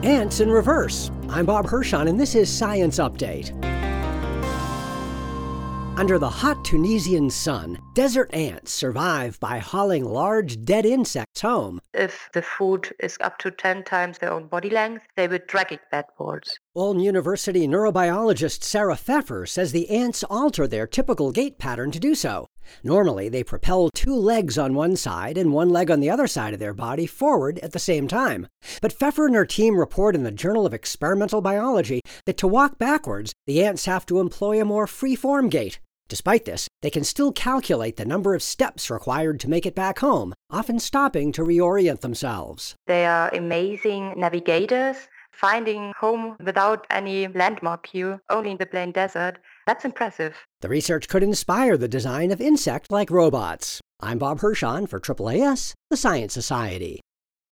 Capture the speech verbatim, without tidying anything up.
Ants in reverse. I'm Bob Hirschon, and this is Science Update. Under the hot Tunisian sun, desert ants survive by hauling large dead insects home. If the food is up to ten times their own body length, they would drag it backwards. Ulm University neurobiologist Sarah Pfeffer says the ants alter their typical gait pattern to do so. Normally, they propel two legs on one side and one leg on the other side of their body forward at the same time. But Pfeffer and her team report in the Journal of Experimental Biology that to walk backwards, the ants have to employ a more free-form gait. Despite this, they can still calculate the number of steps required to make it back home, often stopping to reorient themselves. They are amazing navigators. Finding home without any landmark cue, only in the plain desert, that's impressive. The research could inspire the design of insect-like robots. I'm Bob Hirschon for A A A S, the Science Society.